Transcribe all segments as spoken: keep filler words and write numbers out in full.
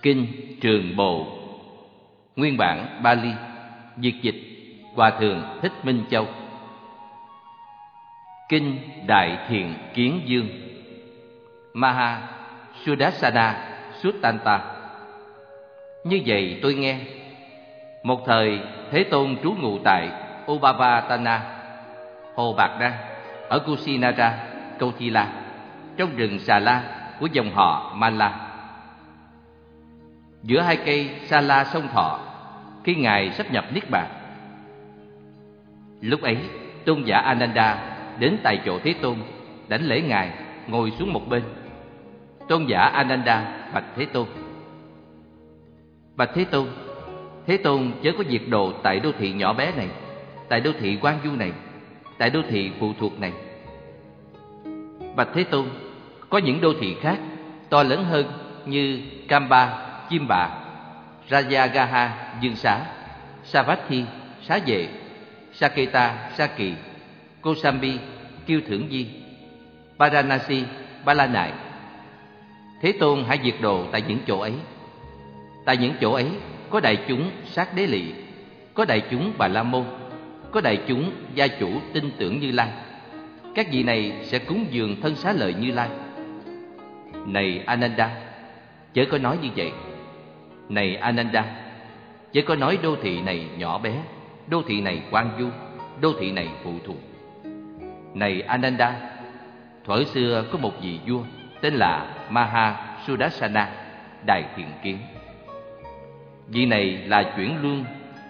Kinh Trường Bộ, nguyên bản Bali, dịch dịch Hòa thượng Thích Minh Châu. Kinh Đại Thiện Kiến Dương, Maha Sudarsana Suttanta. Như vậy tôi nghe, một thời Thế Tôn trú ngụ tại Upavatana, hồ Bạc Đăng, ở Kusinara, Kauthila, trong rừng Xà La của dòng họ Mala, giữa hai cây Sa La sông Thọ, khi Ngài sắp nhập Niết Bàn. Lúc ấy, tôn giả Ananda đến tại chỗ Thế Tôn, đảnh lễ Ngài, ngồi xuống một bên. Tôn giả Ananda bạch Thế Tôn: Bạch Thế Tôn, Thế Tôn chớ có diệt độ tại đô thị nhỏ bé này, tại đô thị Quan Du này, tại đô thị phụ thuộc này. Bạch Thế Tôn, có những đô thị khác to lớn hơn như Kamba, Chim Bạ, Rajagaha, Dương Xá, Savatthi, Xá Vệ, Saketa, Sa Kỳ, Kosambi, Kiêu Thưởng Di, Varanasi, Ba La Nại. Thế Tôn hãy diệt độ tại những chỗ ấy. Tại những chỗ ấy có đại chúng Sát Đế Lị, có đại chúng Bà La Môn, có đại chúng gia chủ tin tưởng Như Lai. Các vị này sẽ cúng dường thân xá lợi Như Lai. Này Ananda, chớ có nói như vậy. Này Ananda, chớ có nói đô thị này nhỏ bé, đô thị này Quan Du, đô thị này phụ thuộc. Này Ananda, thuở xưa có một vị vua tên là Maha Sudarsana, Đại Thiện Kiến. Vị này là chuyển luân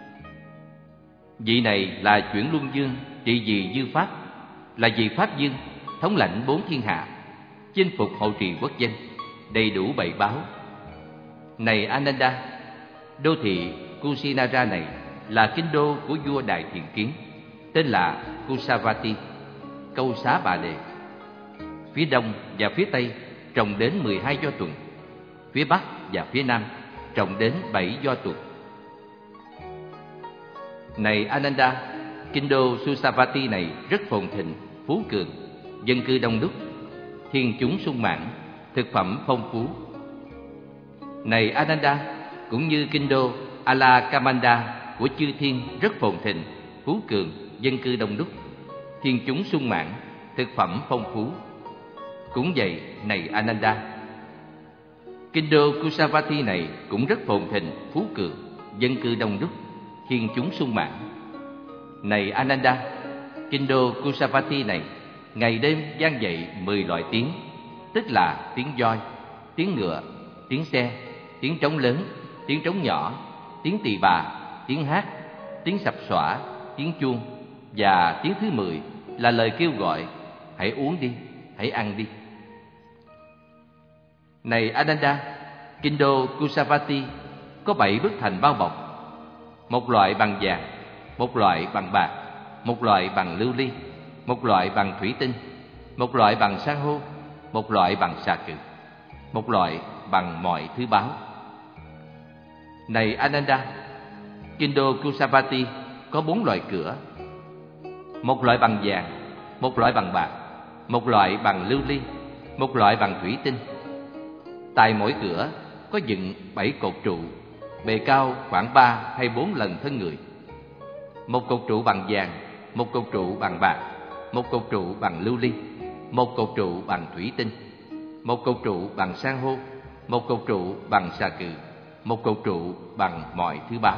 Vị này là chuyển luân dương, trị vì dư pháp, là vị pháp dương, thống lãnh bốn thiên hạ, chinh phục hộ trì quốc dân, đầy đủ bảy báo. Này Ananda, đô thị Kusinara này là kinh đô của vua Đại Thiện Kiến, tên là Kusavati, Câu Xá Bà Đề. Phía đông và phía tây trồng đến mười hai do tuần, phía bắc và phía nam trồng đến bảy do tuần. Này Ananda, kinh đô Susavati này rất phồn thịnh, phú cường, dân cư đông đúc, thiên chúng sung mãn, thực phẩm phong phú. Này Ananda, cũng như kinh đô Alakamanda của chư thiên rất phồn thịnh, phú cường, dân cư đông đúc, thiên chúng sung mãn, thực phẩm phong phú. Cũng vậy, này Ananda, kinh đô Kusavati này cũng rất phồn thịnh, phú cường, dân cư đông đúc, thiên chúng sung mãn. Này Ananda, kinh đô Kusavati này ngày đêm vang dậy mười loại tiếng, tức là tiếng voi, tiếng ngựa, tiếng xe, tiếng trống lớn, tiếng trống nhỏ, tiếng tỳ bà, tiếng hát, tiếng sập xõa, tiếng chuông, và tiếng thứ mười là lời kêu gọi: hãy uống đi, hãy ăn đi. Này Ananda, kinh đô Kusavati có bảy bức thành bao bọc, một loại bằng vàng, một loại bằng bạc, một loại bằng lưu ly, một loại bằng thủy tinh, một loại bằng san hô, một loại bằng xà cừ, một loại bằng mọi thứ báu. Này Ananda, kinh đô Kusavati có bốn loại cửa, một loại bằng vàng, một loại bằng bạc, một loại bằng lưu ly, một loại bằng thủy tinh. Tại mỗi cửa có dựng bảy cột trụ, bề cao khoảng ba hay bốn lần thân người. Một cột trụ bằng vàng, một cột trụ bằng bạc, một cột trụ bằng lưu ly, một cột trụ bằng thủy tinh, một cột trụ bằng san hô, một cột trụ bằng xà cừ, một cột trụ bằng mọi thứ báu.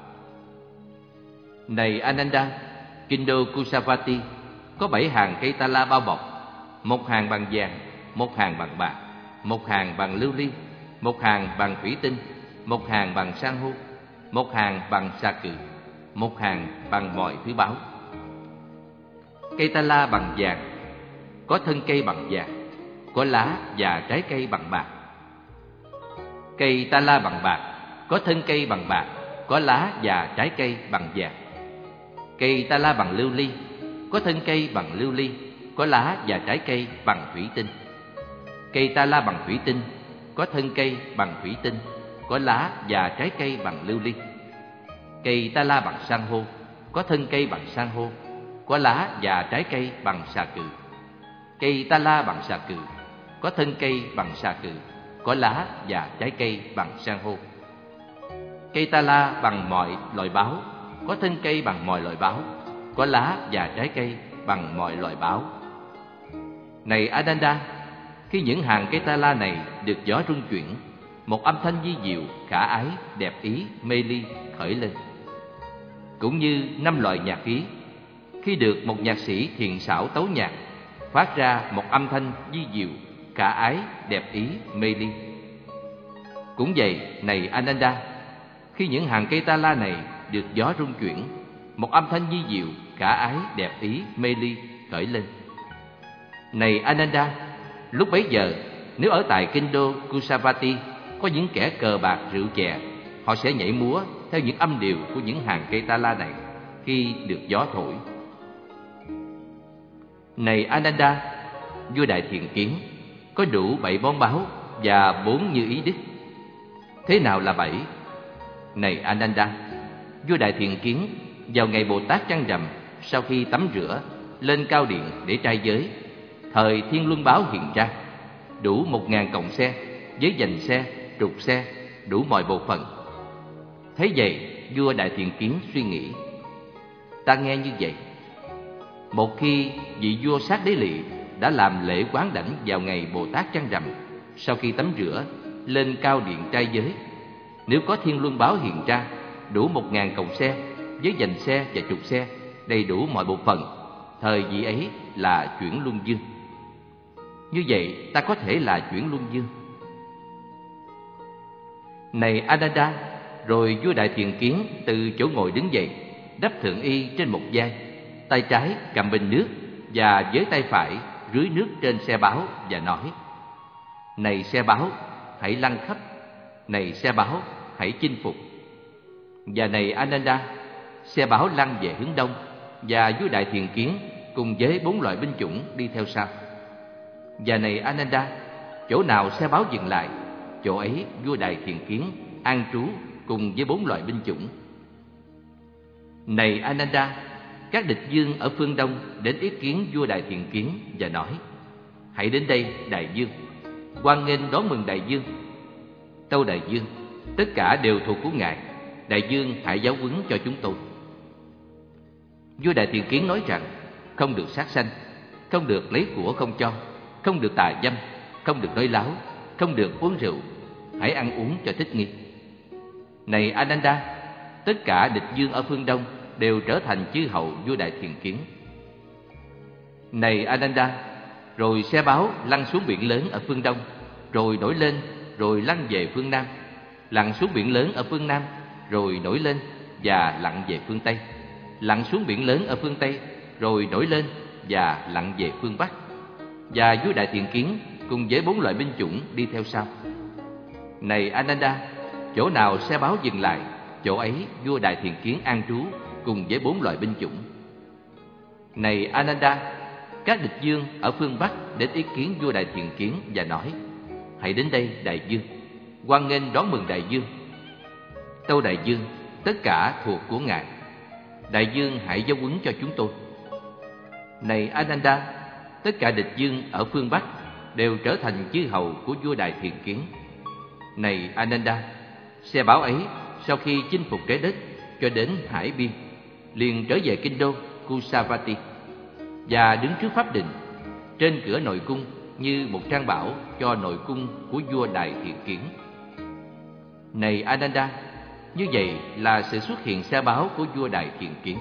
Này Ananda, kinh đô Kusavati có bảy hàng cây ta la bao bọc, một hàng bằng vàng, một hàng bằng bạc, một hàng bằng lưu ly, một hàng bằng thủy tinh, một hàng bằng san hô, một hàng bằng xà cừ, một hàng bằng mọi thứ báu. Cây ta la bằng vàng có thân cây bằng vàng, có lá và trái cây bằng bạc. Cây ta la bằng bạc có thân cây bằng bạc, có lá và trái cây bằng vàng. Cây ta la bằng lưu ly có thân cây bằng lưu ly, có lá và trái cây bằng thủy tinh. Cây ta la bằng thủy tinh có thân cây bằng thủy tinh, có lá và trái cây bằng lưu ly. Cây ta la bằng san hô có thân cây bằng san hô, có lá và trái cây bằng xà cừ. Cây ta la bằng xà cừ có thân cây bằng xà cừ, có lá và trái cây bằng san hô. Cây ta la bằng mọi loại báo, có thân cây bằng mọi loại báo, có lá và trái cây bằng mọi loại báo. Này Ananda, khi những hàng cây ta la này được gió rung chuyển, một âm thanh vi diệu, khả ái, đẹp ý, mê ly khởi lên. Cũng như năm loại nhạc khí, khi được một nhạc sĩ thiền xảo tấu nhạc, phát ra một âm thanh vi diệu, khả ái, đẹp ý, mê ly. Cũng vậy, này Ananda, khi những hàng cây ta la này được gió rung chuyển, một âm thanh vi diệu, khả ái, đẹp ý, mê ly khởi lên. Này Ananda, lúc bấy giờ, nếu ở tại kinh đô Kusavati có những kẻ cờ bạc rượu chè, họ sẽ nhảy múa theo những âm điệu của những hàng cây ta la này khi được gió thổi. Này Ananda, vua Đại Thiện Kiến, có đủ bảy món báu và bốn như ý đức. Thế nào là bảy? Này Ananda, vua Đại Thiện Kiến vào ngày Bồ Tát trăng rằm, sau khi tắm rửa, lên cao điện để trai giới, thời Thiên Luân Báo hiện ra, đủ một ngàn cọng xe, với dành xe, trục xe, đủ mọi bộ phận. Thế vậy, vua Đại Thiện Kiến suy nghĩ, ta nghe như vậy. Một khi vị vua Sát Đế Lị đã làm lễ quán đảnh vào ngày Bồ Tát trăng rằm, sau khi tắm rửa, lên cao điện trai giới, nếu có Thiên Luân Báo hiện ra, đủ một ngàn còng xe, với dành xe và trục xe, đầy đủ mọi bộ phận, thời vị ấy là chuyển luân dương. Như vậy, ta có thể là chuyển luân dương. Này Ananda, rồi vua Đại Thiện Kiến từ chỗ ngồi đứng dậy, đắp thượng y trên một vai, tay trái cầm bình nước và với tay phải rưới nước trên xe báo và nói: Này xe báo, hãy lăn khắp. Này xe báo, hãy chinh phục. Và này Ananda, xe báo lăn về hướng đông, và vua Đại Thiện Kiến cùng với bốn loại binh chủng đi theo sau. Và này Ananda, chỗ nào xe báo dừng lại, chỗ ấy vua Đại Thiện Kiến an trú cùng với bốn loại binh chủng. Này Ananda, các địch dương ở phương đông đến ý kiến vua Đại Thiện Kiến và nói: Hãy đến đây, Đại Dương, hoan nghênh đón mừng Đại Dương. Tâu Đại Dương, tất cả đều thuộc của ngài, Đại Dương hãy giáo huấn cho chúng tôi. Vua Đại Thiện Kiến nói rằng: Không được sát sanh, không được lấy của không cho, không được tà dâm, không được nói láo, không được uống rượu, hãy ăn uống cho thích nghi. Này Ananda, tất cả địch dương ở phương đông đều trở thành chư hầu vua Đại Thiện Kiến. Này Ananda, rồi xe báo lăn xuống biển lớn ở phương đông, rồi nổi lên, rồi lăn về phương nam, lặn xuống biển lớn ở phương nam, rồi nổi lên và lặn về phương tây, lặn xuống biển lớn ở phương tây, rồi nổi lên và lặn về phương bắc. Và vua Đại Thiện Kiến cùng với bốn loại binh chủng đi theo sau. Này Ananda, chỗ nào xe báo dừng lại, chỗ ấy vua Đại Thiện Kiến an trú cùng với bốn loại binh chủng. Này Ananda, các địch dương ở phương bắc đến ý kiến vua Đại Thiện Kiến và nói: Hãy đến đây, Đại Dương, hoan nghênh đón mừng Đại Dương. Tâu Đại Dương, tất cả thuộc của ngài, Đại Dương hãy giáo huấn cho chúng tôi. Này Ananda, tất cả địch dương ở phương bắc đều trở thành chư hầu của vua Đại Thiện Kiến. Này Ananda, xe báo ấy sau khi chinh phục trái đất cho đến hải biên, liền trở về kinh đô Kusavati và đứng trước pháp đình trên cửa nội cung như một trang bảo cho nội cung của vua Đại Thiện Kiến. Này Ananda, như vậy là sự xuất hiện xe báo của vua Đại Thiện Kiến.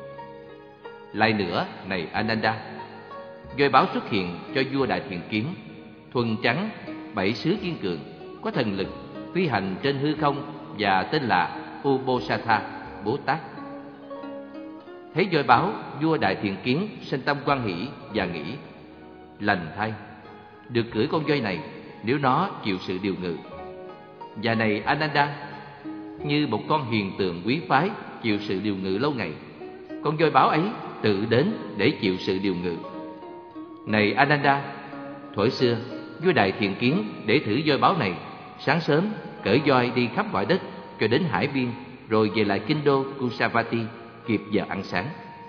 Lại nữa, này Ananda, voi báo xuất hiện cho vua Đại Thiện Kiến, thuần trắng, bảy sứ kiên cường, có thần lực, phi hành trên hư không và tên là Ubosatha Bồ Tát. Thấy voi báo, vua Đại Thiện Kiến sinh tâm hoan hỷ và nghĩ: Lành thay, được cưỡi con voi này nếu nó chịu sự điều ngự. Và này Ananda, như một con hiền tượng quý phái chịu sự điều ngự lâu ngày, con voi báo ấy tự đến để chịu sự điều ngự. Này Ananda, thuở xưa vua Đại Thiện Kiến để thử voi báo này, sáng sớm cởi voi đi khắp mọi đất cho đến hải biên, rồi về lại kinh đô Kusavati kịp giờ ăn sáng.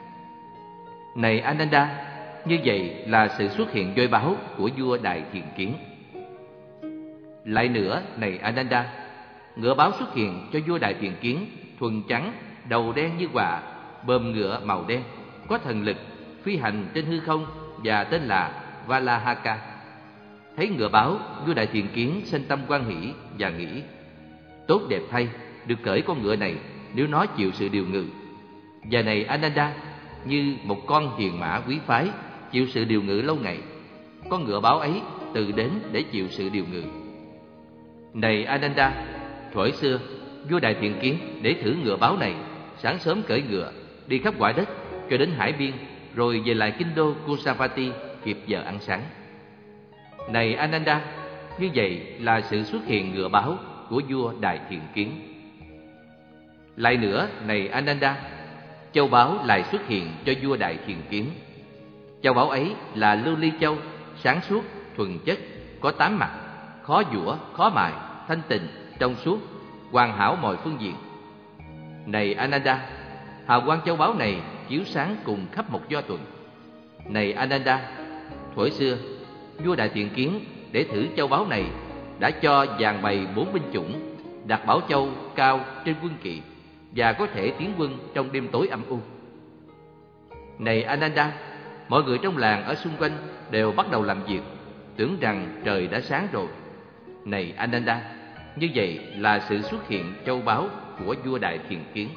Này Ananda, như vậy là sự xuất hiện voi báo của vua Đại Thiện Kiến. Lại nữa, này Ananda, ngựa báo xuất hiện cho vua Đại Thiện Kiến, thuần trắng, đầu đen như quạ, bờm ngựa màu đen, có thần lực, phi hành trên hư không và tên là Valahaka. Thấy ngựa báo, vua Đại Thiện Kiến sinh tâm hoan hỷ và nghĩ: tốt đẹp thay, được cởi con ngựa này nếu nó chịu sự điều ngự. Và này Ananda, như một con hiền mã quý phái chịu sự điều ngự lâu ngày, con ngựa báo ấy tự đến để chịu sự điều ngự. Này Ananda, thuở xưa vua Đại Thiện Kiến để thử ngựa báo này, sáng sớm cởi ngựa đi khắp quả đất cho đến hải biên, rồi về lại kinh đô Kusavati kịp giờ ăn sáng. Này Ananda, như vậy là sự xuất hiện ngựa báo của vua Đại Thiện Kiến. Lại nữa, này Ananda, châu báu lại xuất hiện cho vua Đại Thiện Kiến. Châu báu ấy là lưu ly châu, sáng suốt, thuần chất, có tám mặt, khó giũa, khó mài, thanh tịnh, trong suốt, hoàn hảo mọi phương diện. Này Ananda, hào quang châu báu này chiếu sáng cùng khắp một do tuần. Này Ananda, thuở xưa vua Đại Thiện Kiến để thử châu báu này đã cho dàn bày bốn binh chủng, đặt bảo châu cao trên quân kỵ và có thể tiến quân trong đêm tối âm u. Này Ananda, mọi người trong làng ở xung quanh đều bắt đầu làm việc, tưởng rằng trời đã sáng rồi. Này Ananda, như vậy là sự xuất hiện châu báu của vua Đại Thiện Kiến.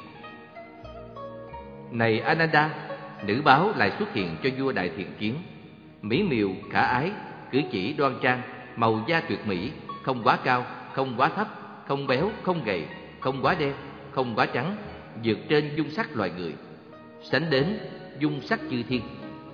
Này Ananda, nữ báo lại xuất hiện cho vua Đại Thiện Kiến, mỹ miều khả ái, cử chỉ đoan trang, màu da tuyệt mỹ, không quá cao, không quá thấp, không béo, không gầy, không quá đen, không quá trắng, vượt trên dung sắc loài người, sánh đến dung sắc chư thiên.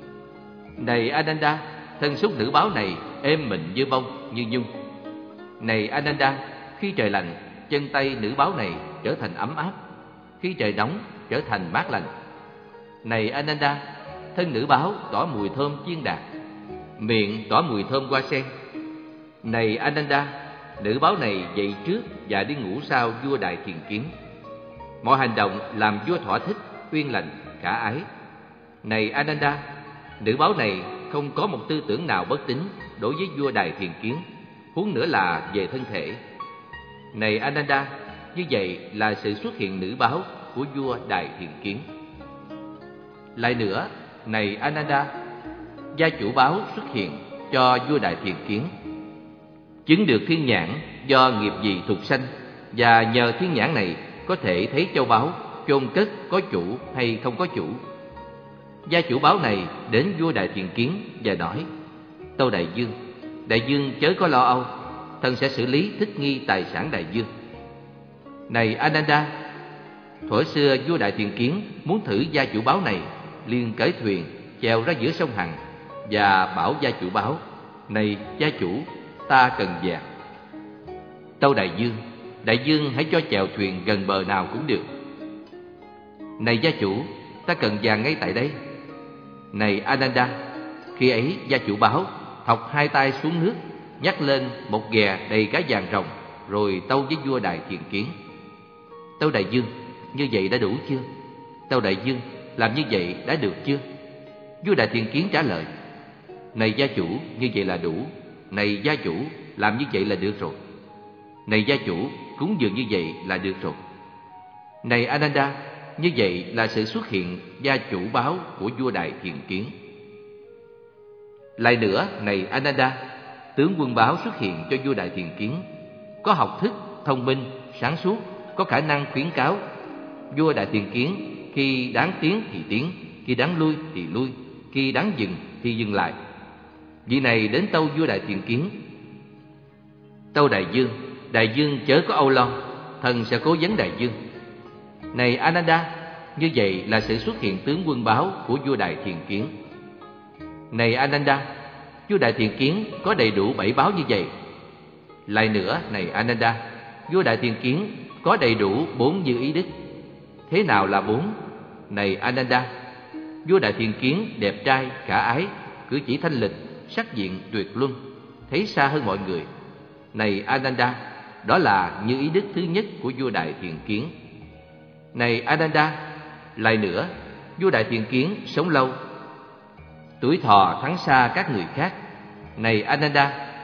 Này Ananda, thân xúc nữ báo này êm mịn như bông, như nhung. Này Ananda, khi trời lạnh, chân tay nữ báo này trở thành ấm áp, khi trời nóng trở thành mát lành. Này Ananda, thân nữ báo tỏa mùi thơm chiên đạt, miệng tỏa mùi thơm hoa sen. Này Ananda, nữ báo này dậy trước và đi ngủ sau vua Đại Thiện Kiến. Mọi hành động làm vua thỏa thích, uyên lành, khả ái. Này Ananda, nữ báo này không có một tư tưởng nào bất tín đối với vua Đại Thiện Kiến, huống nữa là về thân thể. Này Ananda, như vậy là sự xuất hiện nữ báo của vua Đại Thiện Kiến. Lại nữa, này Ananda, gia chủ báo xuất hiện cho vua Đại Thiện Kiến, chứng được thiên nhãn do nghiệp vị thục sanh, và nhờ thiên nhãn này có thể thấy châu báu chôn cất có chủ hay không có chủ. Gia chủ báo này đến vua Đại Thiện Kiến và nói: tâu đại vương, đại vương chớ có lo âu, thần sẽ xử lý thích nghi tài sản đại vương. Này Ananda, thuở xưa vua Đại Thiện Kiến muốn thử gia chủ báo này, liền cởi thuyền chèo ra giữa sông Hằng và bảo gia chủ báo: này gia chủ, ta cần vàng. Tâu đại vương, đại vương hãy cho chèo thuyền gần bờ nào cũng được. Này gia chủ, ta cần vàng ngay tại đây. Này Ananda, khi ấy gia chủ báo thọc hai tay xuống nước, nhắc lên một ghè đầy cá vàng rồng, rồi tâu với vua Đại Thiện Kiến: tâu đại vương, như vậy đã đủ chưa? Tâu đại vương, làm như vậy đã được chưa? Vua Đại Thiện Kiến trả lời: này gia chủ, như vậy là đủ. Này gia chủ, làm như vậy là được rồi. Này gia chủ, cúng dường như vậy là được rồi. Này Ananda, như vậy là sự xuất hiện gia chủ báo của vua Đại Thiện Kiến. Lại nữa, này Ananda, tướng quân báo xuất hiện cho vua Đại Thiện Kiến, có học thức, thông minh, sáng suốt, có khả năng khuyến cáo. Vua Đại Thiện Kiến khi đáng tiến thì tiến, khi đáng lui thì lui, khi đáng dừng thì dừng lại. Vị này đến tâu vua Đại Thiện Kiến: tâu đại vương, đại vương chớ có âu lo, thần sẽ cố vấn đại vương. Này Ananda, như vậy là sự xuất hiện tướng quân báo của vua Đại Thiện Kiến. Này Ananda, vua Đại Thiện Kiến có đầy đủ bảy báo như vậy. Lại nữa, này Ananda, vua Đại Thiện Kiến có đầy đủ bốn như ý đức. Thế nào là bốn? Này Ananda, vua Đại Thiện Kiến đẹp trai, khả ái, cử chỉ thanh lịch, sắc diện tuyệt luân, thấy xa hơn mọi người. Này Ananda, đó là như ý đức thứ nhất của vua Đại Thiện Kiến. Này Ananda, lại nữa, vua Đại Thiện Kiến sống lâu, tuổi thọ thắng xa các người khác. Này Ananda,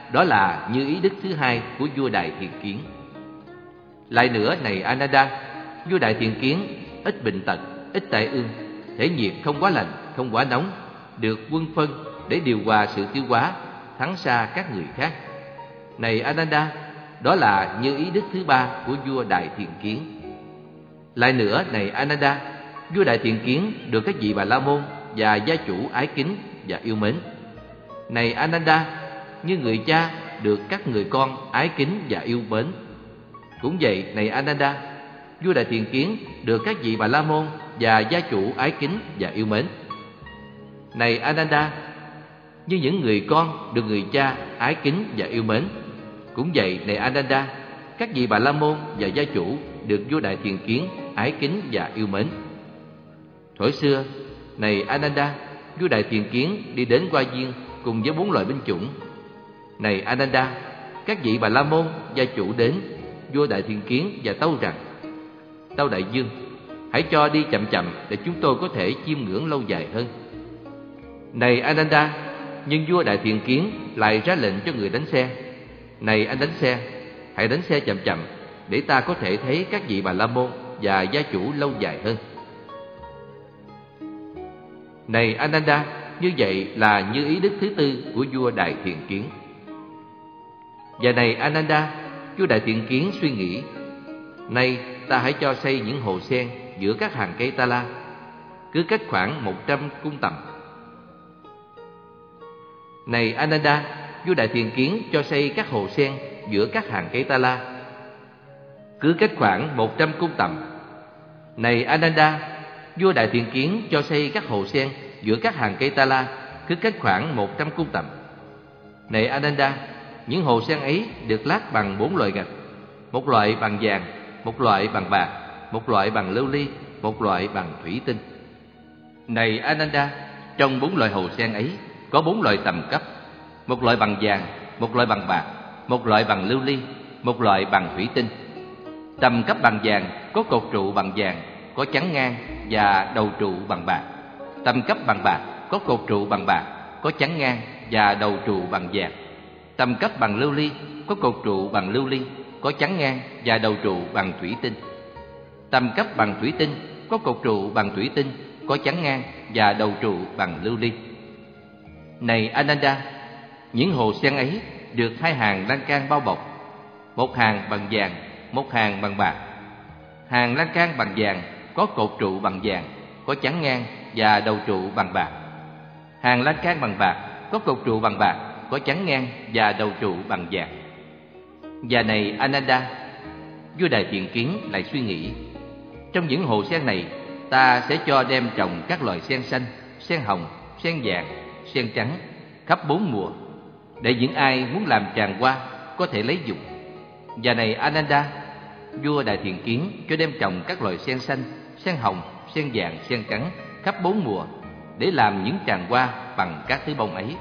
đó là như ý đức thứ hai của vua Đại Thiện Kiến. Lại nữa này Ananda, vua Đại Thiện Kiến ít bệnh tật, ít tai ương, thể nhiệt không quá lạnh, không quá nóng, được quân phân để điều hòa sự tiêu hóa, thắng xa các người khác. Này Ananda, đó là như ý đức thứ ba của vua Đại Thiện Kiến. Lại nữa này Ananda, vua Đại Thiện Kiến được các vị Bà La Môn và gia chủ ái kính và yêu mến. Này Ananda, như người cha được các người con ái kính và yêu mến. Cũng vậy này Ananda, vua Đại Thiện Kiến được các vị Bà La Môn và gia chủ ái kính và yêu mến. Này Ananda, như những người con được người cha ái kính và yêu mến. Cũng vậy này Ananda, các vị Bà La Môn và gia chủ được vua Đại Thiện Kiến ái kính và yêu mến. Thuở xưa, này Ananda, vua Đại Thiện Kiến đi đến Hoa Viên cùng với bốn loại binh chủng. Này Ananda, các vị Bà La Môn gia chủ đến vua Đại Thiện Kiến và tâu rằng: Tâu đại vương, hãy cho đi chậm chậm để chúng tôi có thể chiêm ngưỡng lâu dài hơn. Này Ananda, nhưng vua Đại Thiện Kiến lại ra lệnh cho người đánh xe: Này anh đánh xe, hãy đánh xe chậm chậm để ta có thể thấy các vị Bà La Môn và gia chủ lâu dài hơn. Này Ananda, như vậy là như ý đức thứ tư của vua Đại Thiện Kiến. Và này Ananda, vua Đại Thiện Kiến suy nghĩ: Nay ta hãy cho xây những hồ sen giữa các hàng cây ta la, cứ cách khoảng một trăm cung tầm. Này Ananda, vua Đại Thiện Kiến cho xây các hồ sen giữa các hàng cây ta la, cứ cách khoảng một trăm cung tầm. Này Ananda, vua Đại Thiện Kiến cho xây các hồ sen giữa các hàng cây ta la, cứ cách khoảng một trăm cung tầm. Này Ananda, những hồ sen ấy được lát bằng bốn loại gạch: một loại bằng vàng, một loại bằng bạc, một loại bằng lưu ly, một loại bằng thủy tinh. Này Ananda, trong bốn loại hồ sen ấy có bốn loại tầm cấp: một loại bằng vàng, một loại bằng bạc, một loại bằng lưu ly, một loại bằng thủy tinh. Tầm cấp bằng vàng có cột trụ bằng vàng, có chắn ngang và đầu trụ bằng bạc. Tầm cấp bằng bạc có cột trụ bằng bạc, có chắn ngang và đầu trụ bằng vàng. Tầm cấp bằng lưu ly có cột trụ bằng lưu ly, có chắn ngang và đầu trụ bằng thủy tinh. Tầm cấp bằng thủy tinh có cột trụ bằng thủy tinh, có chắn ngang và đầu trụ bằng lưu ly. Này Ananda, những hồ sen ấy được hai hàng lan can bao bọc: một hàng bằng vàng, một hàng bằng bạc. Hàng lan can bằng vàng có cột trụ bằng vàng, có chắn ngang và đầu trụ bằng bạc. Hàng lan can bằng bạc có cột trụ bằng bạc, có chắn ngang và đầu trụ bằng vàng. Và này Ananda, vua Đại Thiện Kiến lại suy nghĩ: Trong những hồ sen này, ta sẽ cho đem trồng các loài sen xanh, sen hồng, sen vàng, sen trắng khắp bốn mùa, để những ai muốn làm tràng hoa có thể lấy dùng. Và này Ananda, vua Đại Thiện Kiến cho đem trồng các loài sen xanh, sen hồng, sen vàng, sen trắng khắp bốn mùa, để làm những tràng hoa bằng các thứ bông ấy.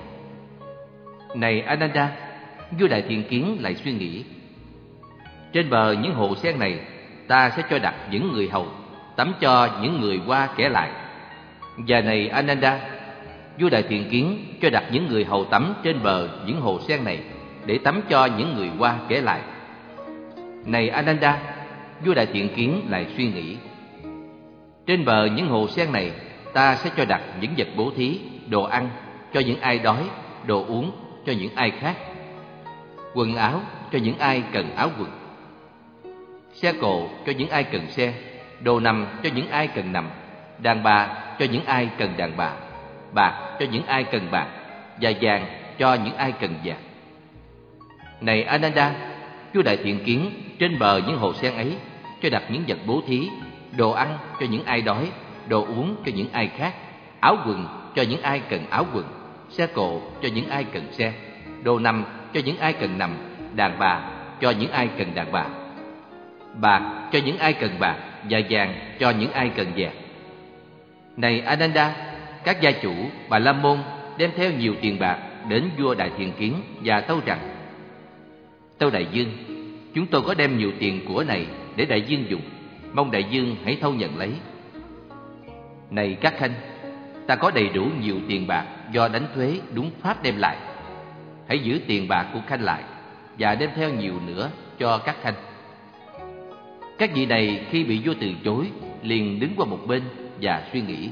Này Ananda, vua Đại Thiện Kiến lại suy nghĩ: Trên bờ những hồ sen này, ta sẽ cho đặt những người hầu tắm cho những người qua kẻ lại. Và này Ananda, vua Đại Thiện Kiến cho đặt những người hầu tắm trên bờ những hồ sen này, để tắm cho những người qua kẻ lại. Này Ananda, vua Đại Thiện Kiến lại suy nghĩ: Trên bờ những hồ sen này, ta sẽ cho đặt những vật bố thí, đồ ăn cho những ai đói, đồ uống cho những ai khác, quần áo cho những ai cần áo quần, xe cộ cho những ai cần xe, đồ nằm cho những ai cần nằm, đàn bà cho những ai cần đàn bà, bạc cho những ai cần bạc, và vàng cho những ai cần vàng. Này Ananda, vua Đại Thiện Kiến trên bờ những hồ sen ấy cho đặt những vật bố thí, đồ ăn cho những ai đói, đồ uống cho những ai khác, áo quần cho những ai cần áo quần, xe cộ cho những ai cần xe, đồ nằm cho những ai cần nằm, đàn bà cho những ai cần đàn bà, bạc cho những ai cần bạc, và vàng cho những ai cần vàng. Này Ananda, các gia chủ Bà La Môn đem theo nhiều tiền bạc đến vua Đại Thiện Kiến và tâu rằng: Tâu đại vương, chúng tôi có đem nhiều tiền của này để đại vương dùng, mong đại vương hãy thâu nhận lấy. Này các khanh, ta có đầy đủ nhiều tiền bạc do đánh thuế đúng pháp đem lại. hãy giữ tiền bạc của khanh lại và đem theo nhiều nữa cho các khanh. Các vị này khi bị vua từ chối liền đứng qua một bên và suy nghĩ: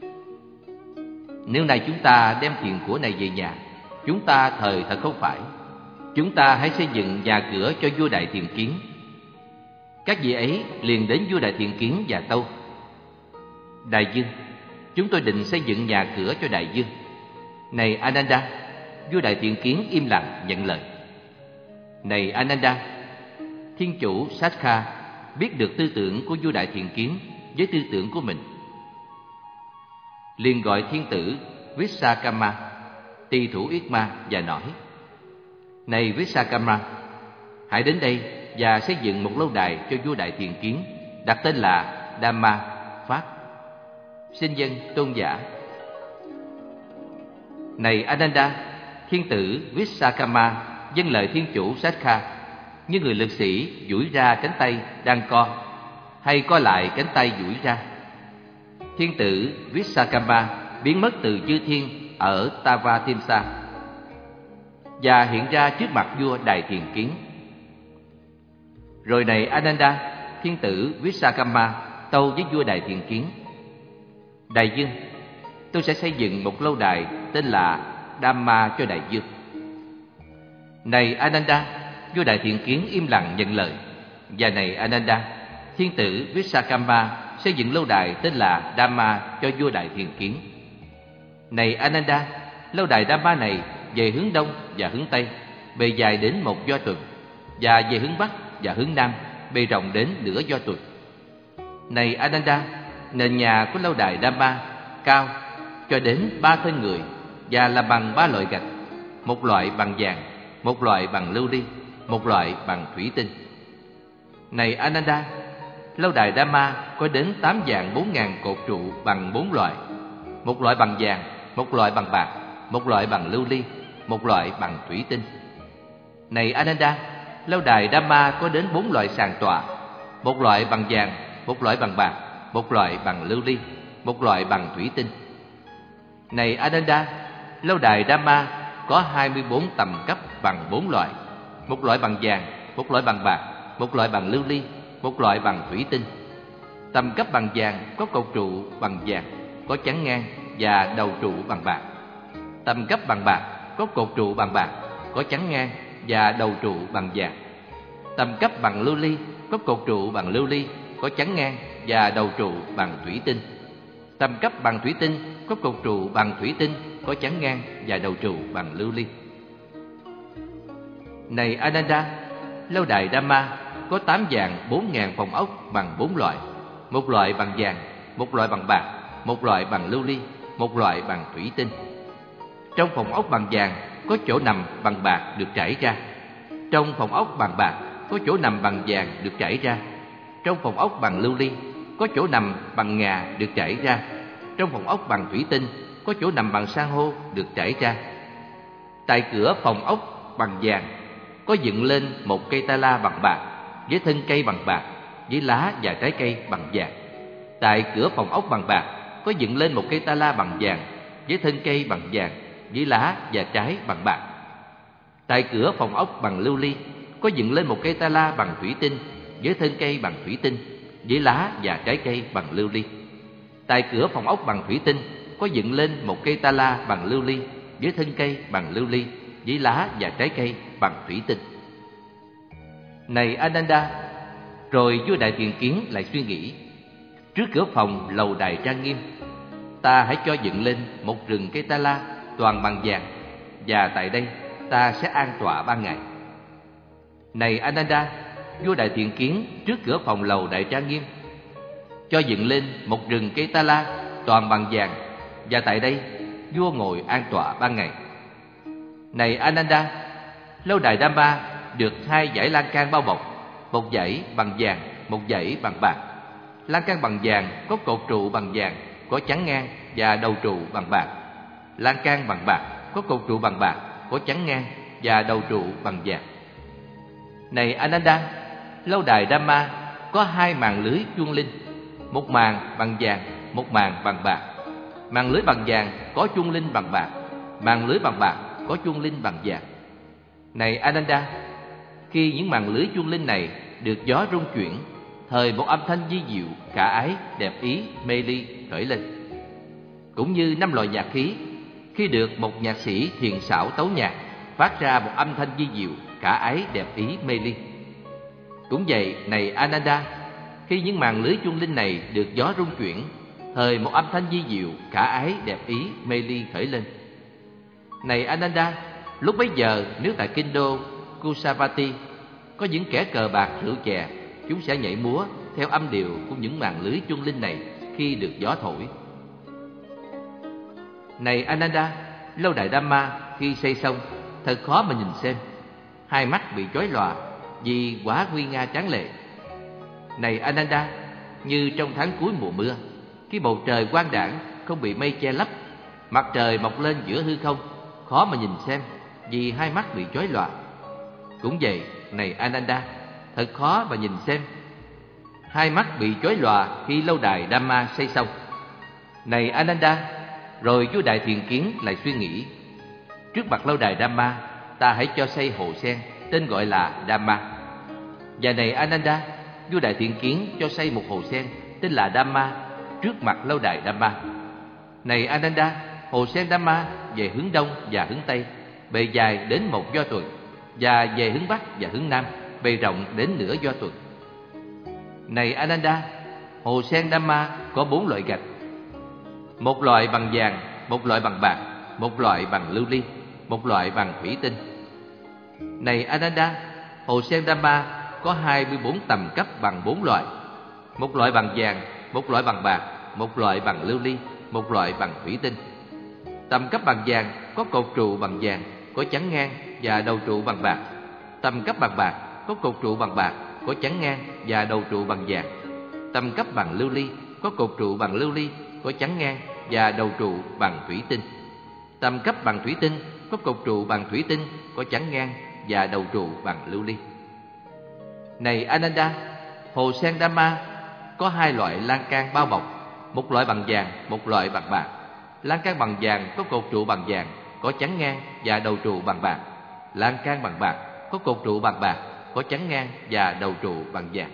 nếu nay chúng ta đem tiền của này về nhà, chúng ta thời thật không phải. Chúng ta hãy xây dựng nhà cửa cho vua Đại Thiện Kiến. Các vị ấy liền đến vua Đại Thiện Kiến và tâu: Đại vương, chúng tôi định xây dựng nhà cửa cho đại vương. Này Ananda, vua Đại Thiện Kiến im lặng nhận lời. Này Ananda, thiên chủ Satkha biết được tư tưởng của vua Đại Thiện Kiến với tư tưởng của mình, liền gọi thiên tử Vissakama, tỳ thủ Yết Ma và nói: Này Vissakama, hãy đến đây và xây dựng một lâu đài cho vua Đại Thiện Kiến, đặt tên là Dhamma Pháp. Xin dân tôn giả. Này Ananda, thiên tử Vissakama vâng lời thiên chủ Satkha, như người lực sĩ duỗi ra cánh tay đang co, hay co lại cánh tay duỗi ra. Thiên tử Vissakama biến mất từ chư thiên ở Tavatimsa và hiện ra trước mặt vua Đại Thiện Kiến. Rồi này Ananda, thiên tử Vissakama tâu với vua Đại Thiện Kiến: Đại vương, tôi sẽ xây dựng một lâu đài tên là Dhamma cho đại vương. Này Ananda, vua Đại Thiện Kiến im lặng nhận lời. Và này Ananda, thiên tử Vissakama xây dựng lâu đài tên là Dhamma cho vua Đại Thiện Kiến. Này Ananda, lâu đài Dhamma này về hướng đông và hướng tây, bề dài đến một do tuần, và về hướng bắc và hướng nam, bề rộng đến nửa do tuần. Này Ananda, nền nhà của lâu đài Dhamma cao cho đến ba thân người và là bằng ba loại gạch: một loại bằng vàng, một loại bằng lưu ly, một loại bằng thủy tinh. Này Ananda, lâu đài Dhamma có đến tám vạn bốn ngàn cột trụ bằng bốn loại: một loại bằng vàng, một loại bằng bạc, một loại bằng lưu ly, một loại bằng thủy tinh. Này Ananda, lâu đài Dhamma có đến bốn loại sàn tọa: một loại bằng vàng, một loại bằng bạc, một loại bằng lưu ly, một loại bằng thủy tinh. Này Ananda, lâu đài Dhamma có hai mươi bốn tầm cấp bằng bốn loại: một loại bằng vàng, một loại bằng bạc, một loại bằng lưu ly, một loại bằng thủy tinh. Tầm cấp bằng vàng có cột trụ bằng vàng, có chắn ngang và đầu trụ bằng bạc. Tầm cấp bằng bạc có cột trụ bằng bạc, có chắn ngang và đầu trụ bằng vàng. Tầm cấp bằng lưu ly có cột trụ bằng lưu ly, có chắn ngang và đầu trụ bằng thủy tinh. Tầm cấp bằng thủy tinh có cột trụ bằng thủy tinh, có chắn ngang và đầu trụ bằng lưu ly. Này Ananda, lâu đài Dhamma có tám vạn bốn ngàn phòng ốc bằng bốn loại: một loại bằng vàng, một loại bằng bạc, một loại bằng lưu ly, một loại bằng thủy tinh. Trong phòng ốc bằng vàng có chỗ nằm bằng bạc được trải ra. Trong phòng ốc bằng bạc có chỗ nằm bằng vàng được trải ra. Trong phòng ốc bằng lưu ly có chỗ nằm bằng ngà được trải ra. Trong phòng ốc bằng thủy tinh có chỗ nằm bằng san hô được trải ra. Tại cửa phòng ốc bằng vàng có dựng lên một cây ta la bằng bạc, với thân cây bằng bạc, với lá và trái cây bằng vàng. Tại cửa phòng ốc bằng bạc có dựng lên một cây ta la bằng vàng, với thân cây bằng vàng, với lá và trái bằng bạc. Tại cửa phòng ốc bằng lưu ly có dựng lên một cây ta la bằng thủy tinh, với thân cây bằng thủy tinh, với lá và trái cây bằng lưu ly. Tại cửa phòng ốc bằng thủy tinh có dựng lên một cây ta la bằng lưu ly, với thân cây bằng lưu ly, với lá và trái cây bằng thủy tinh. Này Ananda, rồi vua Đại Thiện Kiến lại suy nghĩ: trước cửa phòng lầu đài trang nghiêm, ta hãy cho dựng lên một rừng cây ta la toàn bằng vàng, và tại đây ta sẽ an tọa ban ngày. Này Ananda, vua Đại Thiện Kiến trước cửa phòng lầu đại trang nghiêm cho dựng lên một rừng cây ta la toàn bằng vàng, và tại đây vua ngồi an tọa ban ngày. Này Ananda, lâu đài Dhamma được hai dãy lan can bao bọc, một dãy bằng vàng, một dãy bằng bạc. Lan can bằng vàng có cột trụ bằng vàng, có chắn ngang và đầu trụ bằng bạc. Lan can bằng bạc có cột trụ bằng bạc, có chắn ngang và đầu trụ bằng vàng. Này Ananda, lâu đài Dhamma có hai màn lưới chuông linh, một màn bằng vàng, một màn bằng bạc. Màn lưới bằng vàng có chuông linh bằng bạc, màn lưới bằng bạc có chuông linh bằng vàng. Này Ananda, khi những màn lưới chuông linh này được gió rung chuyển, thời một âm thanh vi diệu, khả ái, đẹp ý, mê ly khởi lên. Cũng như năm loại nhạc khí, khi được một nhạc sĩ thiền xảo tấu nhạc, phát ra một âm thanh vi diệu, khả ái, đẹp ý, mê ly. Cũng vậy, này Ananda, khi những màn lưới chuông linh này được gió rung chuyển, thời một âm thanh vi diệu, khả ái, đẹp ý, mê ly khởi lên. Này Ananda, lúc bấy giờ nếu tại kinh đô Kusavati có những kẻ cờ bạc rượu chè, chúng sẽ nhảy múa theo âm điệu của những màn lưới chuông linh này khi được gió thổi. Này Ananda, lâu đài Dhamma khi xây xong thật khó mà nhìn xem, hai mắt bị chói lòa vì quá nguy nga tráng lệ. Này Ananda, như trong tháng cuối mùa mưa, khi bầu trời quang đãng không bị mây che lấp, mặt trời mọc lên giữa hư không, khó mà nhìn xem vì hai mắt bị chói lòa. Cũng vậy, này Ananda, thật khó mà nhìn xem, hai mắt bị chói lòa khi lâu đài Dhamma xây xong. Này Ananda, rồi vua Đại Thiện Kiến lại suy nghĩ, trước mặt lâu đài Dhamma, ta hãy cho xây hồ sen tên gọi là Dhamma. Và này Ananda, vua Đại Thiện Kiến cho xây một hồ sen tên là Dhamma trước mặt lâu đài Dhamma. Này Ananda, hồ sen Dhamma về hướng đông và hướng tây, bề dài đến một do tuần, và về hướng bắc và hướng nam, bề rộng đến nửa do tuần. Này Ananda, hồ sen Dhamma có bốn loại gạch, một loại bằng vàng, một loại bằng bạc, một loại bằng lưu ly, một loại bằng thủy tinh. Này Ananda, hồ sen Dhamma có hai mươi bốn tầm cấp bằng bốn loại, một loại bằng vàng, một loại bằng bạc, một loại bằng lưu ly, một loại bằng thủy tinh. Tầm cấp bằng vàng có cột trụ bằng vàng, có chắn ngang và đầu trụ bằng bạc. Tầm cấp bằng bạc có cột trụ bằng bạc, có chắn ngang và đầu trụ bằng vàng. Tầm cấp bằng lưu ly có cột trụ bằng lưu ly, có chắn ngang và đầu trụ bằng thủy tinh. Tầm cấp bằng thủy tinh có cột trụ bằng thủy tinh, có chắn ngang và đầu trụ bằng lưu ly. Này Ananda, hồ sen Dhamma có hai loại lan can bao bọc, một loại bằng vàng, một loại bằng bạc. Lan can bằng vàng có cột trụ bằng vàng, có chắn ngang và đầu trụ bằng bạc. Lan can bằng bạc có cột trụ bằng bạc, có chắn ngang và đầu trụ bằng vàng.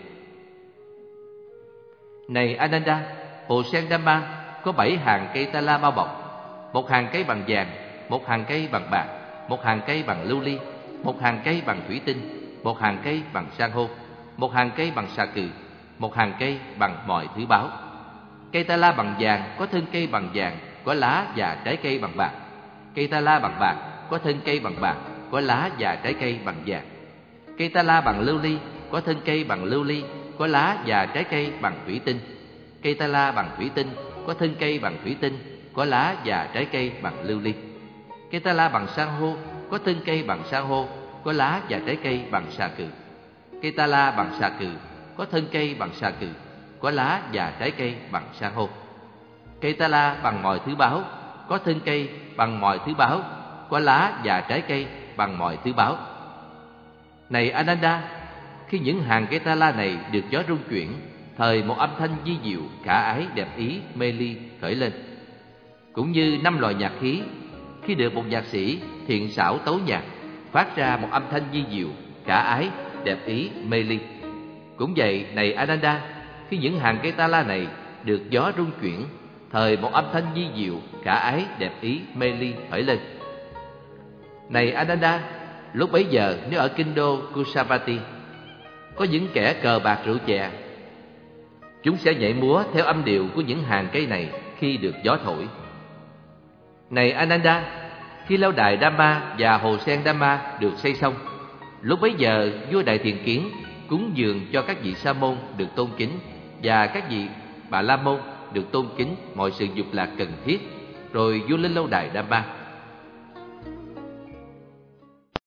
Này Ananda, hồ sen Dhamma có bảy hàng cây ta la bao bọc, một hàng cây bằng vàng, một hàng cây bằng bạc, một hàng cây bằng lưu ly, một hàng cây bằng thủy tinh, một hàng cây bằng san hô, một hàng cây bằng xà cừ, một hàng cây bằng mọi thứ báu. Cây ta la bằng vàng có thân cây bằng vàng, có lá và trái cây bằng bạc. Cây ta la bằng bạc có thân cây bằng bạc, có lá và trái cây bằng vàng. Cây ta la bằng lưu ly có thân cây bằng lưu ly, có lá và trái cây bằng thủy tinh. Cây ta la bằng thủy tinh có thân cây bằng thủy tinh, có lá và trái cây bằng lưu ly. Cây ta la bằng san hô có thân cây bằng san hô, có lá và trái cây bằng xà cừ. Cây ta la bằng xà cừ có thân cây bằng xà cừ, có lá và trái cây bằng san hô. Cây ta la bằng mọi thứ báu có thân cây bằng mọi thứ báu, có lá và trái cây bằng mọi thứ báu. Này Ananda, khi những hàng cây ta la này được gió rung chuyển, thời một âm thanh vi diệu, khả ái, đẹp ý, mê ly khởi lên. Cũng như năm loại nhạc khí, khi được một nhạc sĩ thiện xảo tấu nhạc, phát ra một âm thanh vi diệu, khả ái, đẹp ý, mê ly. Cũng vậy, này Ananda, khi những hàng cây ta la này được gió rung chuyển, thời một âm thanh vi diệu, khả ái, đẹp ý, mê ly khởi lên. Này Ananda, lúc bấy giờ nếu ở kinh đô Kusavati có những kẻ cờ bạc rượu chè, chúng sẽ nhảy múa theo âm điệu của những hàng cây này khi được gió thổi. Này Ananda, khi lâu đài Dhamma và hồ sen Dhamma được xây xong, lúc bấy giờ vua Đại Thiện Kiến cúng dường cho các vị sa môn được tôn kính và các vị bà la môn được tôn kính mọi sự dục lạc cần thiết, rồi vua lên lâu đài Dhamma.